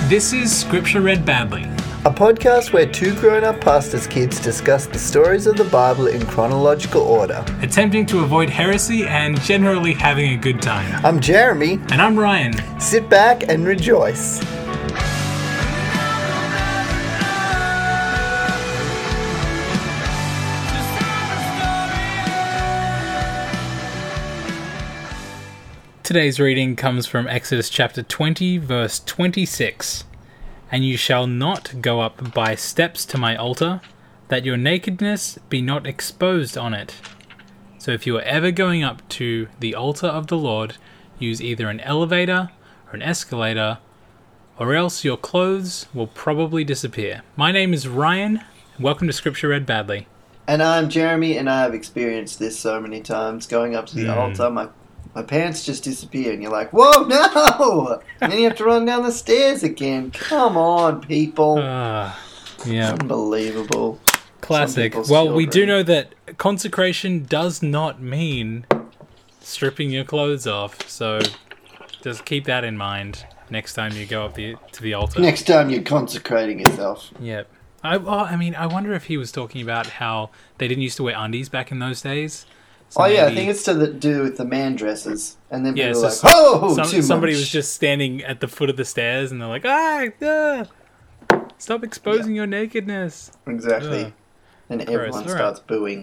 This is Scripture Read Badly, a podcast where two grown-up pastors' kids discuss the stories of the Bible in chronological order. attempting to avoid heresy and generally having a good time. I'm Jeremy. And I'm Ryan. Sit back and rejoice. Today's reading comes from Exodus chapter 20, verse 26. And you shall not go up by steps to my altar, that your nakedness be not exposed on it. So if you are ever going up to the altar of the Lord, use either an elevator or an escalator, or else your clothes will probably disappear. My name is Ryan, and welcome to Scripture Read Badly. And I'm Jeremy, and I have experienced this so many times. Going up to the altar, my pants just disappear, and you're like, whoa, no! And then you have to run down the stairs again. Come on, people. Yeah. Unbelievable. Classic. Well, we do know that consecration does not mean stripping your clothes off, so just keep that in mind next time you go up to the altar. Next time you're consecrating yourself. Yep. I wonder if he was talking about how they didn't used to wear undies back in those days. So I think it's to do with the man dresses. And then people are so like, oh, too much. Somebody was just standing at the foot of the stairs, and they're like, stop exposing your nakedness. Exactly. And everyone Gross. starts booing.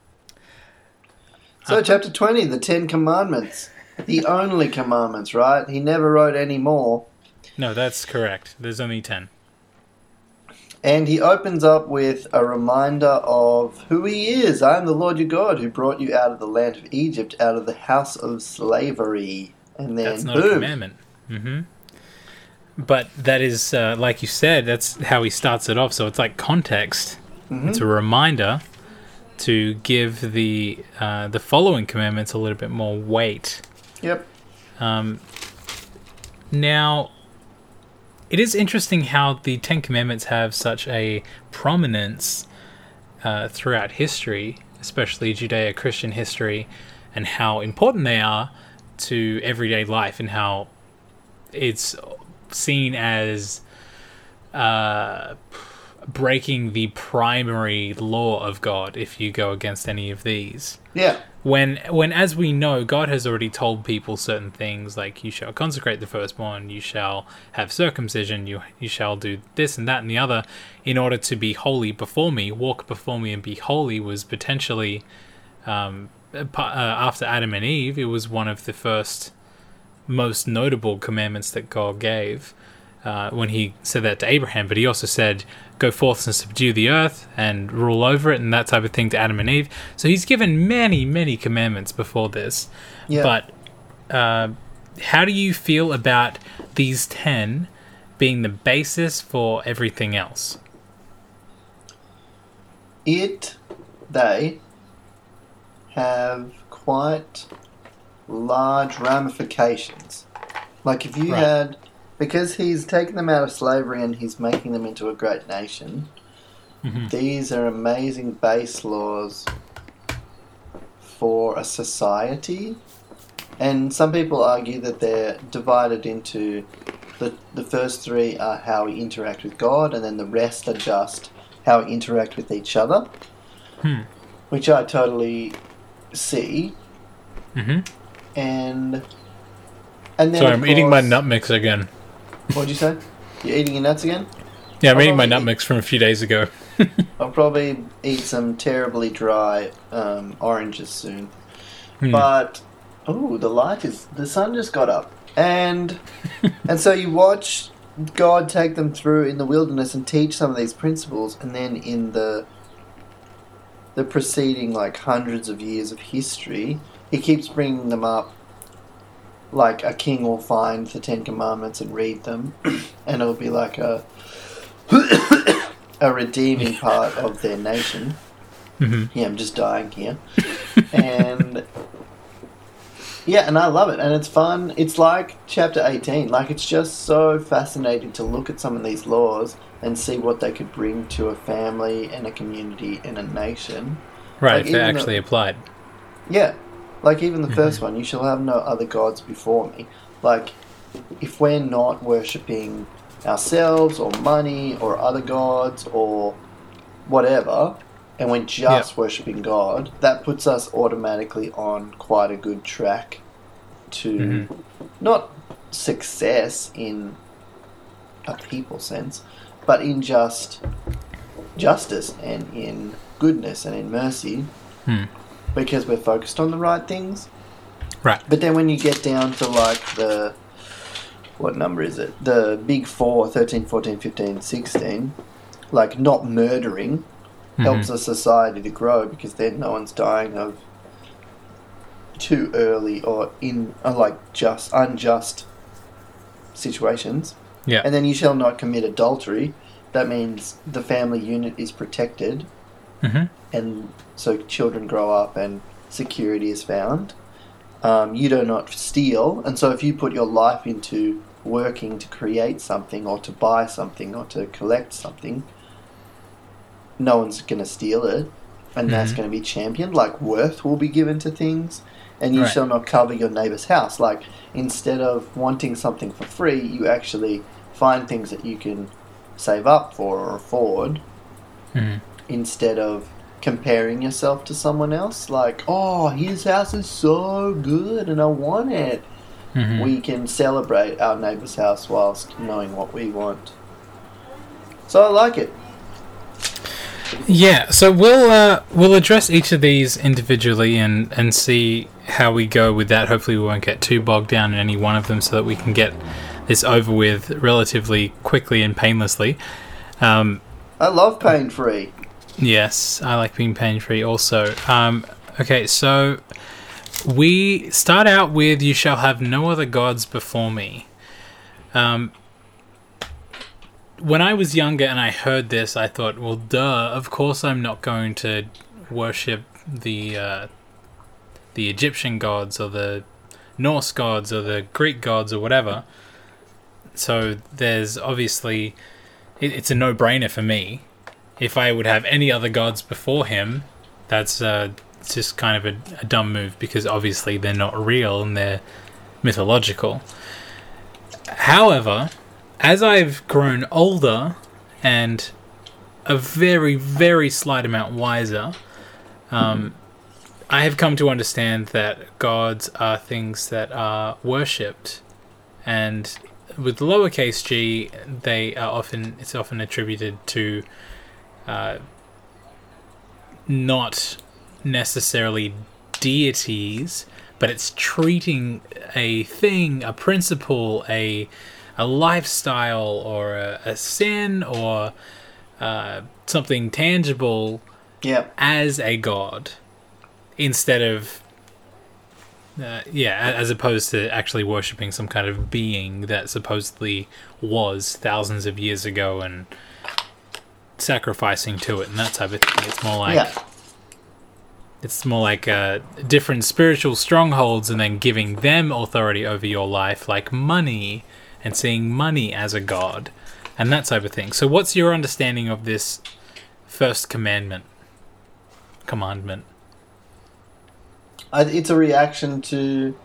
So, chapter 20, the 10 Commandments. The only commandments, right? He never wrote any more. No, that's correct. There's only 10. And he opens up with a reminder of who he is. I am the Lord your God who brought you out of the land of Egypt, out of the house of slavery. And then, that's not boom. a commandment. Mm-hmm. But that is, like you said, that's how he starts it off. So it's like context. Mm-hmm. It's a reminder to give the following commandments a little bit more weight. Yep. Now, it is interesting how the Ten Commandments have such a prominence throughout history, especially Judeo-Christian history, and how important they are to everyday life, and how it's seen as breaking the primary law of God if you go against any of these. Yeah. When, as we know, God has already told people certain things, like you shall consecrate the firstborn, you shall have circumcision, you shall do this and that and the other, in order to be holy before me. Walk before me and be holy was potentially, after Adam and Eve, it was one of the first most notable commandments that God gave. When he said that to Abraham, but he also said, go forth and subdue the earth and rule over it and that type of thing to Adam and Eve. So he's given many, many commandments before this. Yeah. But how do you feel about these 10 being the basis for everything else? They have quite large ramifications. Like if you had... Because he's taken them out of slavery and he's making them into a great nation, these are amazing base laws for a society. And some people argue that they're divided into... The first three are how we interact with God, and then the rest are just how we interact with each other, which I totally see. And then, sorry, I'm eating my nut mix again. What'd you say? You're eating your nuts again? Yeah, I'm eating my nut mix from a few days ago. I'll probably eat some terribly dry oranges soon. But, the sun just got up. And so you watch God take them through in the wilderness and teach some of these principles, and then in the preceding, like, hundreds of years of history, he keeps bringing them up. Like a king will find the 10 Commandments and read them, and it'll be like a redeeming part of their nation. Yeah, I'm just dying here. And I love it, and it's fun. It's like chapter 18. Like, it's just so fascinating to look at some of these laws and see what they could bring to a family and a community and a nation. Right, like, if they actually applied. Yeah. Like, even the first one, you shall have no other gods before me. Like, if we're not worshipping ourselves or money or other gods or whatever, and we're just worshipping God, that puts us automatically on quite a good track to not success in a people sense, but in just justice and in goodness and in mercy, because we're focused on the right things. Right. But then when you get down to like the, what number is it? The big four, 13, 14, 15, 16, like not murdering helps a society to grow, because then no one's dying of too early or in just unjust situations. Yeah. And then you shall not commit adultery. That means the family unit is protected, and so children grow up and security is found. You do not steal, and so if you put your life into working to create something or to buy something or to collect something, no one's going to steal it, and that's going to be championed. Like worth will be given to things, and you shall not cover your neighbour's house. Like instead of wanting something for free, you actually find things that you can save up for or afford, instead of comparing yourself to someone else. Like, oh, his house is so good and I want it. We can celebrate our neighbour's house whilst knowing what we want. So I like it. Yeah, so we'll address each of these individually and see how we go with that. Hopefully we won't get too bogged down in any one of them, so that we can get this over with relatively quickly and painlessly. I love pain-free. Yes, I like being pain-free also. Okay, so we start out with, "You shall have no other gods before me." When I was younger and I heard this, I thought, well, duh, of course I'm not going to worship the Egyptian gods or the Norse gods or the Greek gods or whatever. So there's obviously, it's a no-brainer for me. If I would have any other gods before him, that's it's just kind of a dumb move, because obviously they're not real and they're mythological. However, as I've grown older and a very, very slight amount wiser, I have come to understand that gods are things that are worshipped, and with lowercase g, it's often attributed to not necessarily deities, but it's treating a thing, a principle, a lifestyle, or a sin, or something tangible as a god, instead of as opposed to actually worshipping some kind of being that supposedly was thousands of years ago and sacrificing to it and that type of thing. It's more like different spiritual strongholds, and then giving them authority over your life, like money, and seeing money as a god, and that type of thing. So what's your understanding of this first commandment? It's a reaction to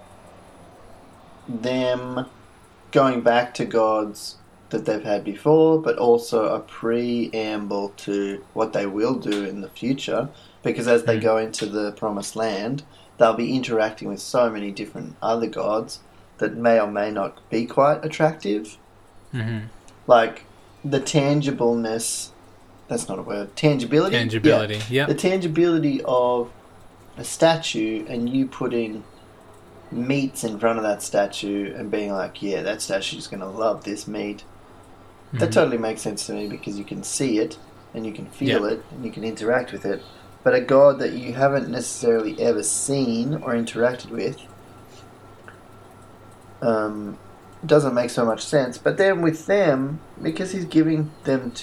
them going back to gods that they've had before, but also a preamble to what they will do in the future, because as they go into the promised land, they'll be interacting with so many different other gods that may or may not be quite attractive. Like the tangibleness, that's not a word, tangibility, yeah. The tangibility of a statue, and you putting meats in front of that statue and being like, yeah, that statue's going to love this meat. That totally makes sense to me, because you can see it and you can feel it and you can interact with it. But a god that you haven't necessarily ever seen or interacted with doesn't make so much sense. But then with them, because he's giving them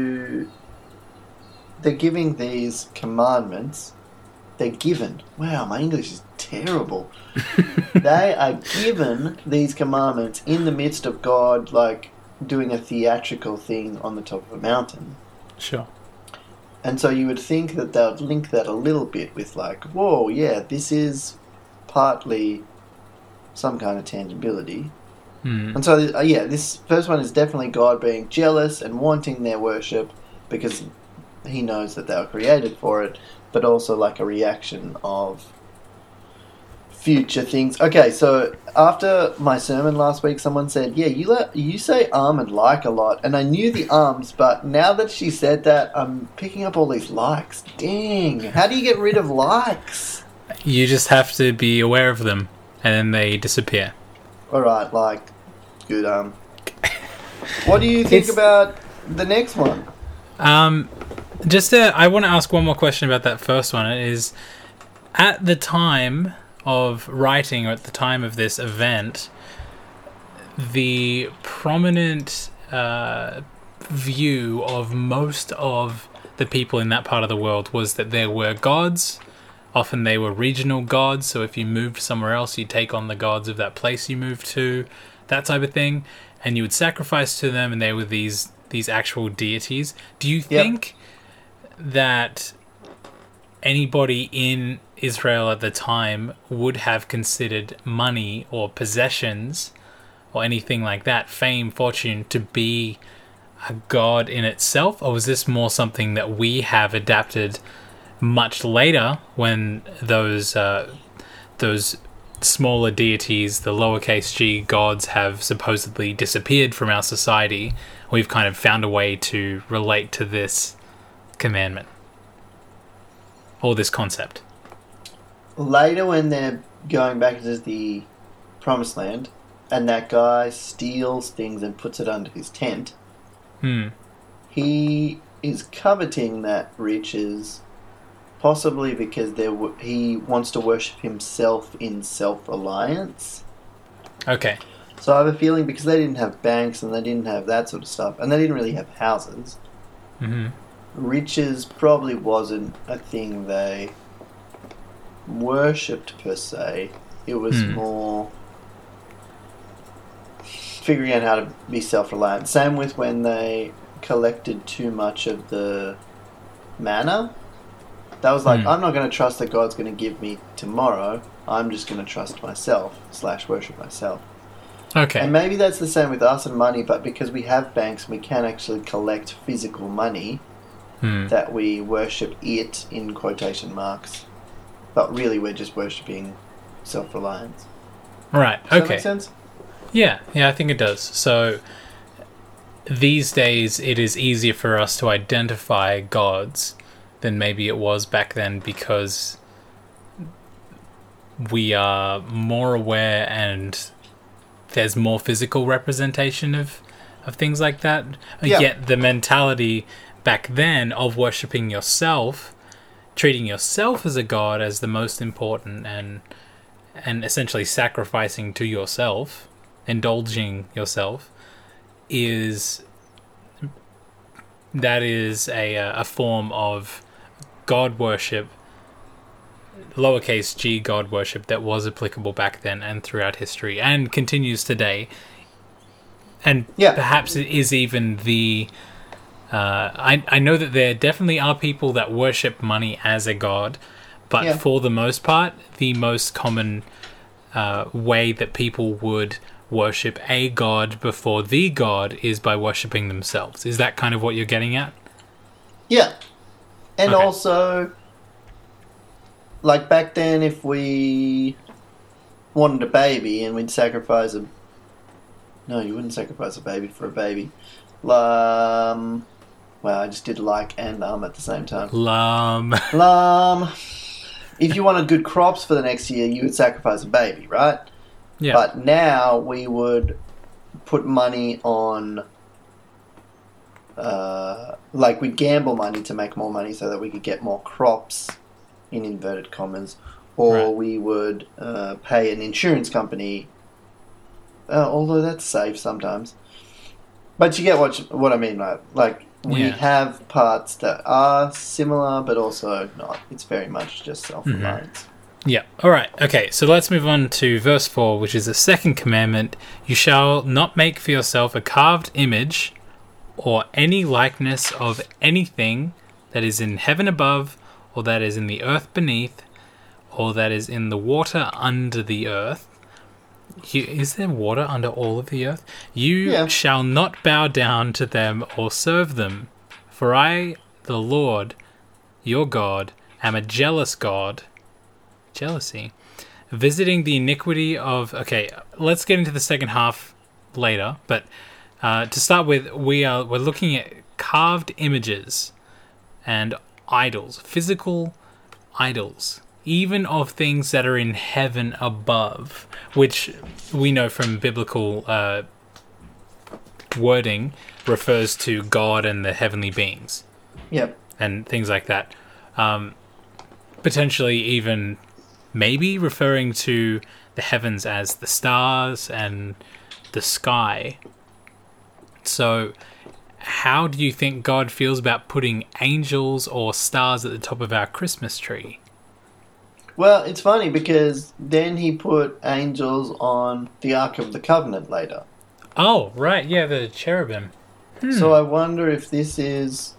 they're giving these commandments. They're given. Wow, my English is terrible. They are given these commandments in the midst of God, like doing a theatrical thing on the top of a mountain. Sure. And so you would think that they would link that a little bit with like, whoa, yeah, this is partly some kind of tangibility. And so, this first one is definitely God being jealous and wanting their worship because he knows that they were created for it, but also like a reaction of future things. Okay, so after my sermon last week, someone said, "Yeah, you say and like a lot," and I knew the arms, but now that she said that, I'm picking up all these likes. Dang! How do you get rid of likes? You just have to be aware of them, and then they disappear. All right, like good. What do you think about the next one? I want to ask one more question about that first one. It is, at the time of writing, or at the time of this event, the prominent view of most of the people in that part of the world was that there were gods. Often they were regional gods, so if you moved somewhere else, you'd take on the gods of that place you moved to, that type of thing, and you would sacrifice to them, and they were these actual deities. Do you think that anybody in Israel at the time would have considered money or possessions or anything like that, fame, fortune, to be a god in itself? Or was this more something that we have adapted much later when those smaller deities, the lowercase g gods, have supposedly disappeared from our society? We've kind of found a way to relate to this commandment or this concept. Later, when they're going back to the Promised Land, and that guy steals things and puts it under his tent, he is coveting that riches, possibly because he wants to worship himself in self-reliance. Okay. So I have a feeling because they didn't have banks and they didn't have that sort of stuff, and they didn't really have houses, riches probably wasn't a thing they worshipped per se. It was more figuring out how to be self-reliant. Same with when they collected too much of the manna. That was like, I'm not going to trust that God's going to give me tomorrow. I'm just going to trust myself / worship myself. Okay. And maybe that's the same with us and money, but because we have banks and we can actually collect physical money, that we worship it in quotation marks. But really we're just worshipping self-reliance. Right, Does okay. that make sense? Yeah, I think it does. So these days it is easier for us to identify gods than maybe it was back then because we are more aware and there's more physical representation of things like that. Yeah. Yet the mentality back then of worshipping yourself, treating yourself as a god as the most important, and essentially sacrificing to yourself, indulging yourself, is a form of god worship, lowercase g god worship, that was applicable back then and throughout history and continues today. And perhaps it is even the I know that there definitely are people that worship money as a god, but for the most part, the most common way that people would worship a god before the god is by worshipping themselves. Is that kind of what you're getting at? Yeah. And also, like back then, if we wanted a baby and we'd sacrifice a... No, you wouldn't sacrifice a baby for a baby. Well, I just did like and at the same time. If you wanted good crops for the next year, you would sacrifice a baby, right? Yeah. But now we would put money on... like we'd gamble money to make more money so that we could get more crops, in inverted commas, or we would pay an insurance company, although that's safe sometimes. But you get what I mean, right? Like, we have parts that are similar, but also not. It's very much just self-reliance. Yeah. All right. Okay, so let's move on to verse 4, which is the second commandment. You shall not make for yourself a carved image or any likeness of anything that is in heaven above, or that is in the earth beneath, or that is in the water under the earth. is there water under all of the earth? You Yeah. shall not bow down to them or serve them, for I, the Lord, your God, am a jealous God. Jealousy. Visiting the iniquity of... Okay, let's get into the second half later, but to start with, we're looking at carved images and idols, physical idols, even of things that are in heaven above, which we know from biblical wording refers to God and the heavenly beings. Yep. And things like that. Potentially even maybe referring to the heavens as the stars and the sky. So how do you think God feels about putting angels or stars at the top of our Christmas tree? Well, it's funny because then he put angels on the Ark of the Covenant later. Oh, right, yeah, the cherubim. So I wonder if this is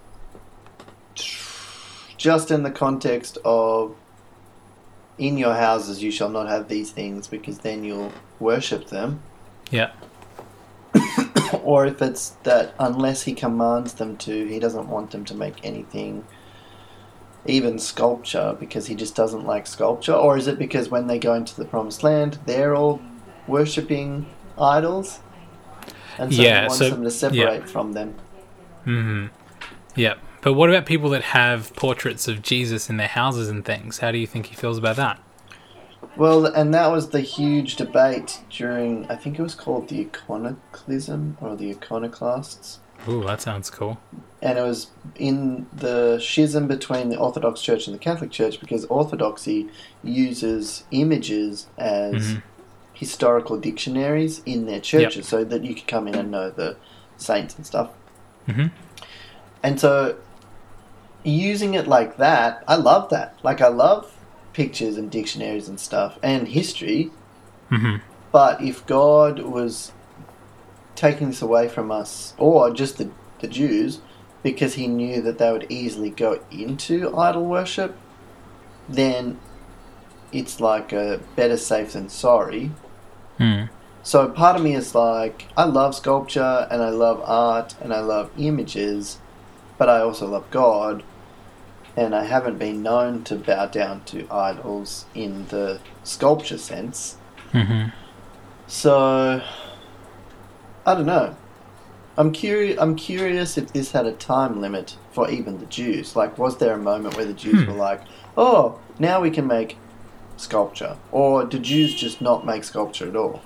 just in the context of in your houses you shall not have these things because then you'll worship them. Yeah. Or if it's that unless he commands them to, he doesn't want them to make anything, even sculpture, because he just doesn't like sculpture. Or is it because when they go into the promised land, they're all worshipping idols? And so he wants them to separate from them. Mm-hmm. Yeah. But what about people that have portraits of Jesus in their houses and things? How do you think he feels about that? Well, and that was the huge debate during, I think it was called the Iconoclasm, or the Iconoclasts. Ooh, that sounds cool. And it was in the schism between the Orthodox Church and the Catholic Church, because Orthodoxy uses images as historical dictionaries in their churches, so that you could come in and know the saints and stuff. Mm-hmm. And so, using it like that, I love that. Like, I love pictures and dictionaries and stuff, and history. Mm-hmm. But if God was taking this away from us, or just the Jews, because he knew that they would easily go into idol worship, then it's like a better safe than sorry. So part of me is like, I love sculpture and I love art and I love images, but I also love God, and I haven't been known to bow down to idols in the sculpture sense. Mm-hmm. So I don't know. I'm curious if this had a time limit for even the Jews. Like, was there a moment where the Jews were like, "Oh, now we can make sculpture," or do Jews just not make sculpture at all?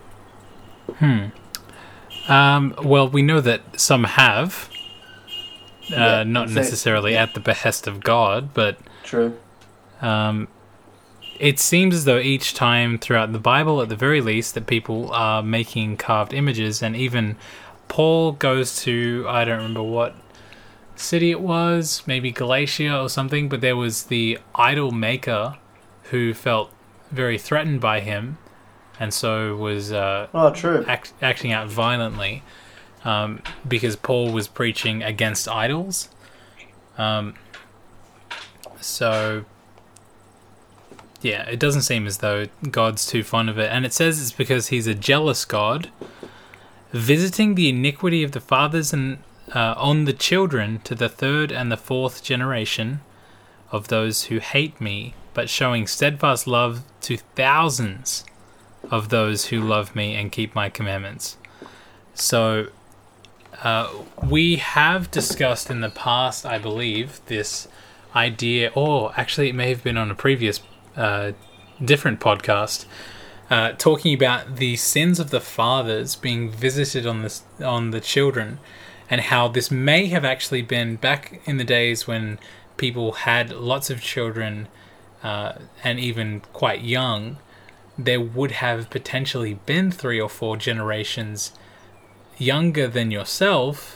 Well, we know that some have, not exactly. necessarily at the behest of God, but True. it seems as though each time throughout the Bible, at the very least, that people are making carved images, and even Paul goes to, I don't remember what city it was, maybe Galatia or something, but there was the idol maker who felt very threatened by him, and so was True. acting out violently because Paul was preaching against idols. So, yeah, it doesn't seem as though God's too fond of it. And it says it's because he's a jealous God, visiting the iniquity of the fathers and on the children to the third and the fourth generation of those who hate me, but showing steadfast love to thousands of those who love me and keep my commandments. So, we have discussed in the past, I believe, this idea, or actually it may have been on a previous different podcast, talking about the sins of the fathers being visited on the children, and how this may have actually been back in the days when people had lots of children, and even quite young. There would have potentially been 3 or 4 generations younger than yourself,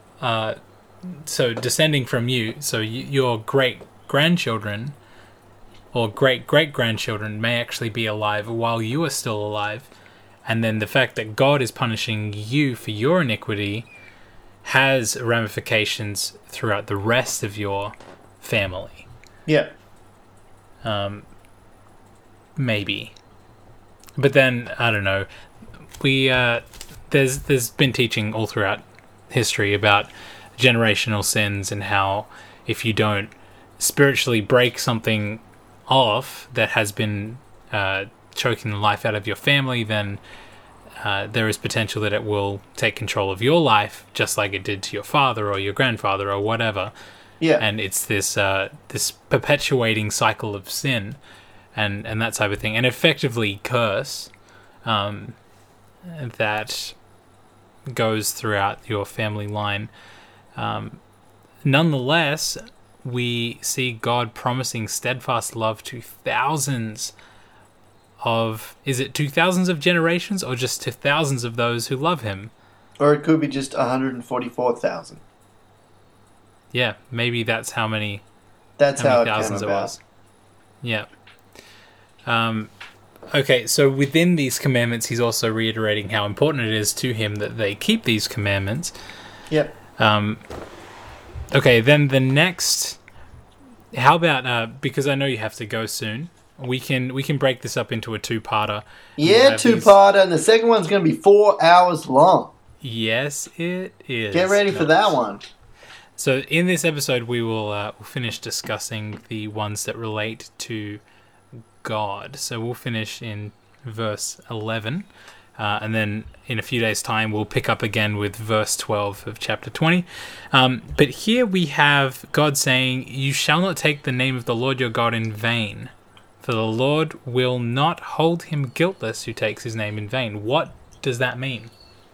so descending from you, so your great-grandchildren or great-great-grandchildren may actually be alive while you are still alive, and then the fact that God is punishing you for your iniquity has ramifications throughout the rest of your family. Yeah. Maybe. But then I don't know. We there's been teaching all throughout history about generational sins and how if you don't spiritually break something off that has been choking the life out of your family, then there is potential that it will take control of your life, just like it did to your father or your grandfather or whatever. Yeah. And it's this this perpetuating cycle of sin and that type of thing, and effectively curse that goes throughout your family line. Nonetheless, we see God promising steadfast love to thousands of... Is it to thousands of generations or just to thousands of those who love him? Or it could be just 144,000. Yeah, maybe that's how many... That's how many it thousands came it about. was. Yeah. Okay, so within these commandments, he's also reiterating how important it is to him that they keep these commandments. Yep. Okay, then the next... How about, because I know you have to go soon, we can break this up into a two-parter. Yeah, two-parter, and the second one's going to be 4 hours long. Yes, it is. Get ready for that one. So in this episode, we will we'll finish discussing the ones that relate to God. So we'll finish in verse 11, and then in a few days' time, we'll pick up again with verse 12 of chapter 20. But here we have God saying, "You shall not take the name of the Lord your God in vain, for the Lord will not hold him guiltless who takes his name in vain." What does that mean?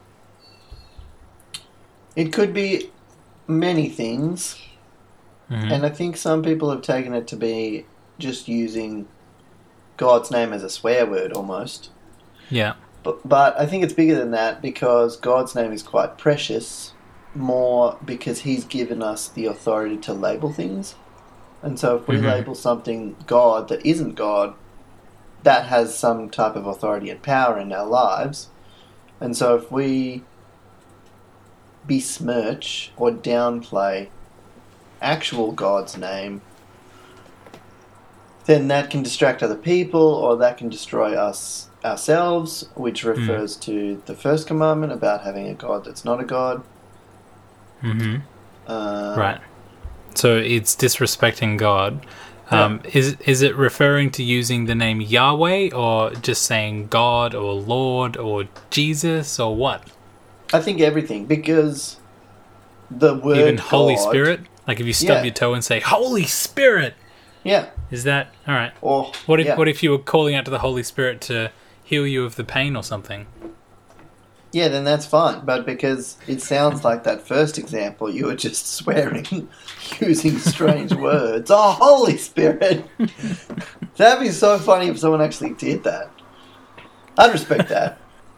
It could be many things, and I think some people have taken it to be just using God's name as a swear word almost. Yeah. But I think it's bigger than that, because God's name is quite precious, more because he's given us the authority to label things. And so if we label something God that isn't God, that has some type of authority and power in our lives. And so if we besmirch or downplay actual God's name, then that can distract other people, or that can destroy us ourselves, which refers to the first commandment about having a God that's not a God. Right. So it's disrespecting God. Is it referring to using the name Yahweh, or just saying God or Lord or Jesus, or what? I think everything, because the word even Holy God, Spirit? Like if you stub your toe and say Holy Spirit, yeah, is that all right? or What if you were calling out to the Holy Spirit to heal you of the pain or something? Yeah, then that's fine. But because it sounds like that first example, you were just swearing, using strange words. Oh, Holy Spirit! That'd be so funny if someone actually did that. I'd respect that.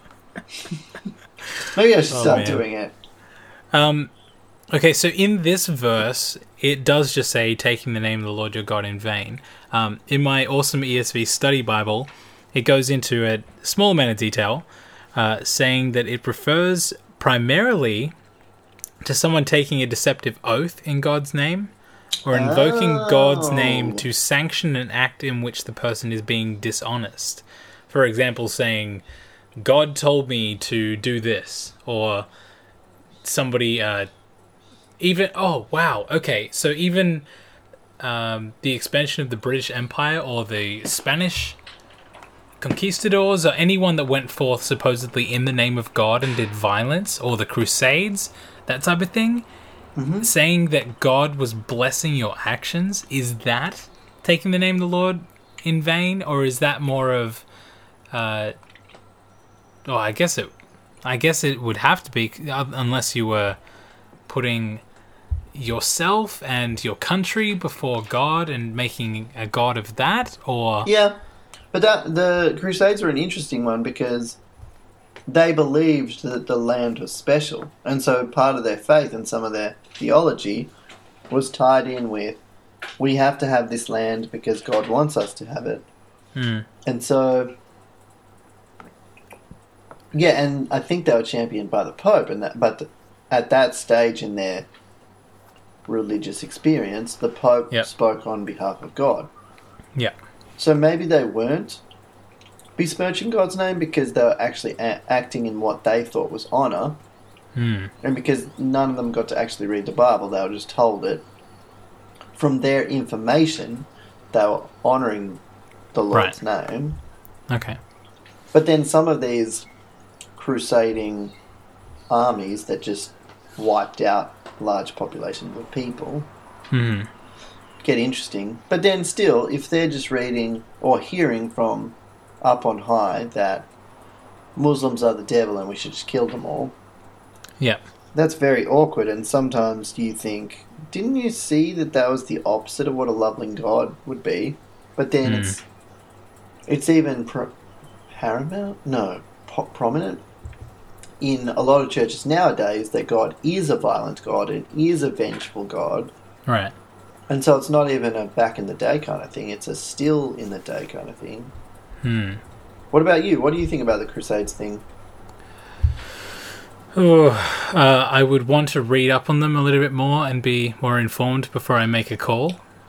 Maybe I should start doing it. Okay, so in this verse, it does just say, taking the name of the Lord your God in vain. In my awesome ESV study Bible, it goes into a small amount of detail, saying that it refers primarily to someone taking a deceptive oath in God's name, or invoking God's name to sanction an act in which the person is being dishonest. For example, saying, God told me to do this, or somebody even... Oh, wow, okay, so even the expansion of the British Empire or the Spanish conquistadors, or anyone that went forth supposedly in the name of God and did violence, or the Crusades, that type of thing, saying that God was blessing your actions, is that taking the name of the Lord in vain, or is that more of... Well, I guess it would have to be, unless you were putting yourself and your country before God and making a god of that, or... Yeah, but the Crusades are an interesting one, because they believed that the land was special, and so part of their faith and some of their theology was tied in with, we have to have this land because God wants us to have it. And so... Yeah, and I think they were championed by the Pope, but at that stage in their religious experience, the Pope spoke on behalf of God. Yeah. So maybe they weren't besmirching God's name because they were actually acting in what they thought was honor, and because none of them got to actually read the Bible, they were just told it. From their information, they were honoring the Lord's name. Okay. But then some of these crusading armies that just wiped out large populations of people get interesting. But then still, if they're just reading or hearing from up on high that Muslims are the devil and we should just kill them all, yeah, that's very awkward. And sometimes you think, didn't you see that was the opposite of what a loving God would be? But then it's even prominent in a lot of churches nowadays that God is a violent God and is a vengeful God. Right. And so it's not even a back in the day kind of thing, it's a still in the day kind of thing. What about you? What do you think about the Crusades thing? I would want to read up on them a little bit more and be more informed before I make a call.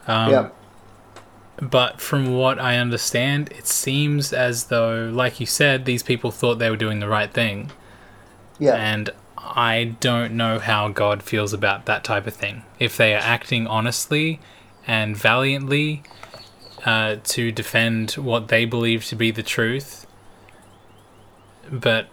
But from what I understand, it seems as though, like you said, these people thought they were doing the right thing. Yeah. And I don't know how God feels about that type of thing. If they are acting honestly and valiantly to defend what they believe to be the truth. But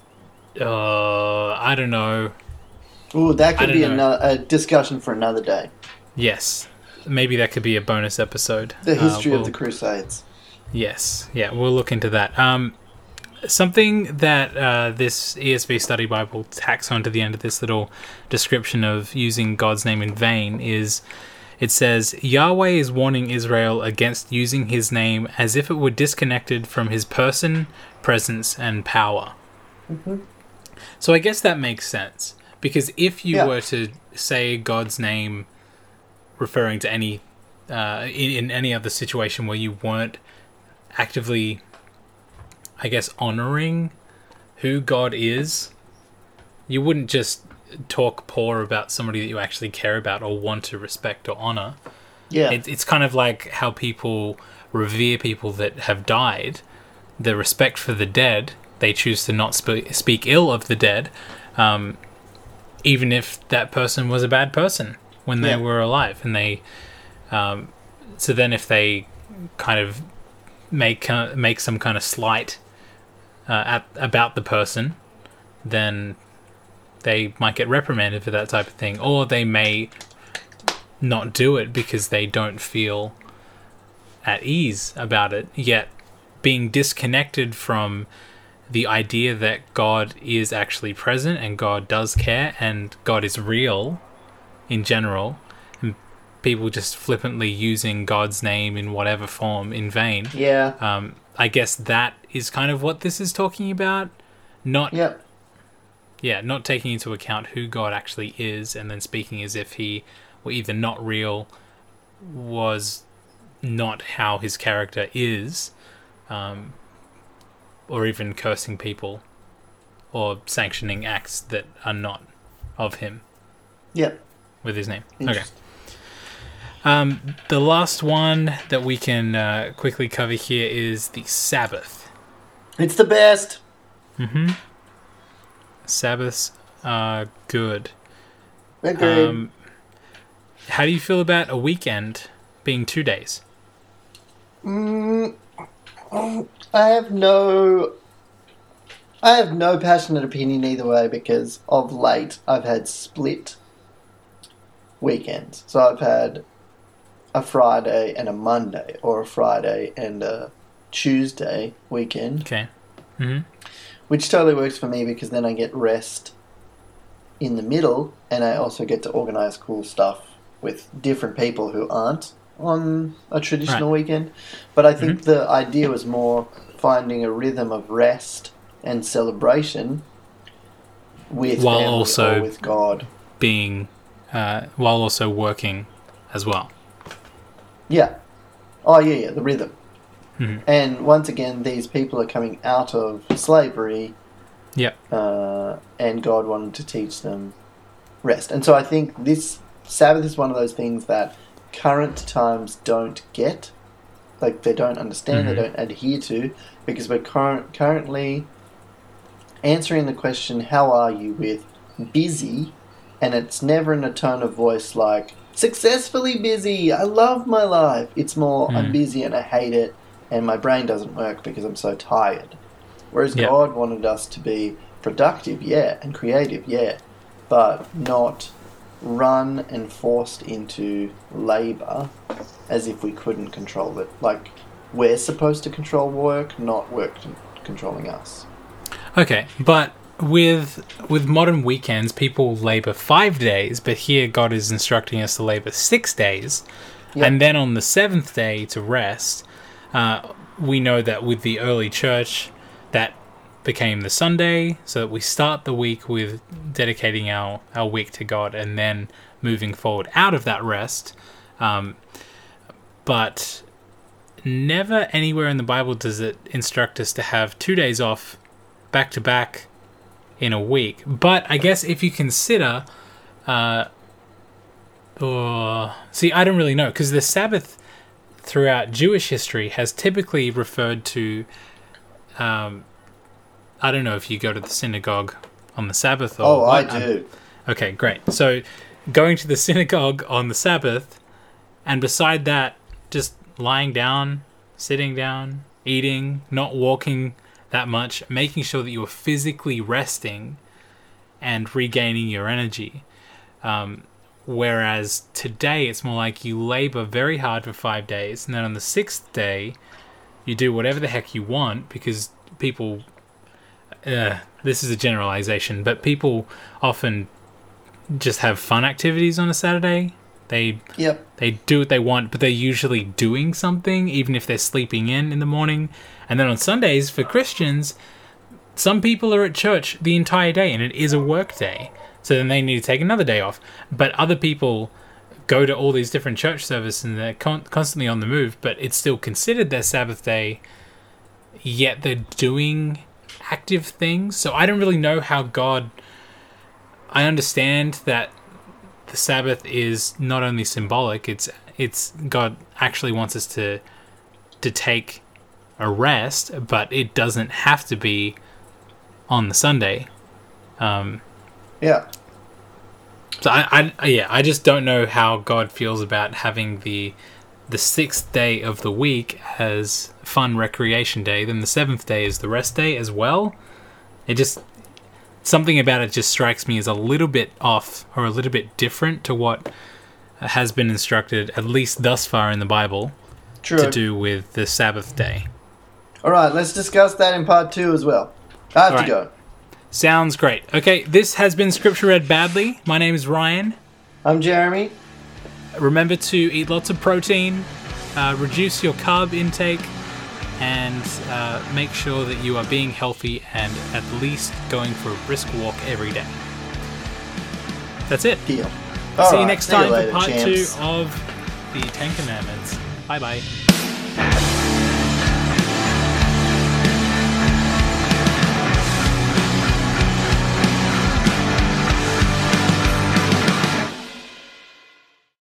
I don't know. Ooh, that could be a discussion for another day. Yes. Maybe that could be a bonus episode. The history of the Crusades. Yes. Yeah, we'll look into that. Something that this ESV Study Bible tacks onto the end of this little description of using God's name in vain is, it says, Yahweh is warning Israel against using his name as if it were disconnected from his person, presence, and power. So I guess that makes sense. Because if you were to say God's name referring to any in any other situation where you weren't actively, I guess, honoring who God is, you wouldn't just talk poor about somebody that you actually care about or want to respect or honor. Yeah. It's kind of like how people revere people that have died. The respect for the dead, they choose to not speak ill of the dead, even if that person was a bad person when they were alive. And they, so then if they kind of make some kind of slight about the person, then they might get reprimanded for that type of thing, or they may not do it because they don't feel at ease about it, yet being disconnected from the idea that God is actually present and God does care and God is real in general, and people just flippantly using God's name in whatever form in vain. I guess that is kind of what this is talking about. Not taking into account who God actually is and then speaking as if he were either not real, was not how his character is, or even cursing people or sanctioning acts that are not of him. With his name. Okay. The last one that we can quickly cover here is the Sabbath. It's the best. Sabbaths are good. Agreed. How do you feel about a weekend being 2 days? I have no passionate opinion either way, because of late I've had split weekends. So I've had a Friday and a Monday, or a Friday and a Tuesday weekend. Okay. Which totally works for me, because then I get rest in the middle, and I also get to organise cool stuff with different people who aren't on a traditional weekend. But I think the idea was more finding a rhythm of rest and celebration with while family also or with God. While also working as well. Yeah. Oh, yeah, the rhythm. And once again, these people are coming out of slavery. And God wanted to teach them rest. And so I think this Sabbath is one of those things that current times don't get. like they don't understand, they don't adhere to, because we're currently answering the question, how are you, with busy, and it's never in a tone of voice like, successfully busy, I love my life. It's more, I'm busy and I hate it, and my brain doesn't work because I'm so tired. Whereas God wanted us to be productive, and creative, but not run and forced into labour as if we couldn't control it. Like, we're supposed to control work, not work controlling us. Okay, but with modern weekends, people labour 5 days, but here God is instructing us to labour 6 days, and then on the 7th day to rest. We know that with the early church, that became the Sunday, so that we start the week with dedicating our week to God and then moving forward out of that rest. But never anywhere in the Bible does it instruct us to have 2 days off back to back in a week. But I guess if you consider... I don't really know, because the Sabbath throughout Jewish history has typically referred to... I don't know if you go to the synagogue on the Sabbath or... Oh, I do. Okay, great. So going to the synagogue on the Sabbath, and beside that, just lying down, sitting down, eating, not walking that much, making sure that you are physically resting and regaining your energy. Whereas today, it's more like you labor very hard for 5 days, and then on the 6th day, you do whatever the heck you want, because people... this is a generalization, but people often just have fun activities on a Saturday. They do what they want, but they're usually doing something, even if they're sleeping in the morning. And then on Sundays, for Christians, some people are at church the entire day, and it is a work day. So then they need to take another day off. But other people go to all these different church services, and they're constantly on the move, but it's still considered their Sabbath day, yet they're doing active things. So I don't really know how God... I understand that the Sabbath is not only symbolic, it's God actually wants us to take a rest, but it doesn't have to be on the Sunday. So I just don't know how God feels about having the 6th day of the week as fun recreation day, then the 7th day is the rest day as well. Something about it just strikes me as a little bit off, or a little bit different to what has been instructed, at least thus far in the Bible, to do with the Sabbath day. Alright, let's discuss that in part 2 as well. I have to go. Sounds great. Okay, this has been Scripture Read Badly. My name is Ryan. I'm Jeremy. Remember to eat lots of protein, reduce your carb intake, and make sure that you are being healthy and at least going for a brisk walk every day. That's it. Deal. See you next time for part 2 of the Ten Commandments. Bye-bye.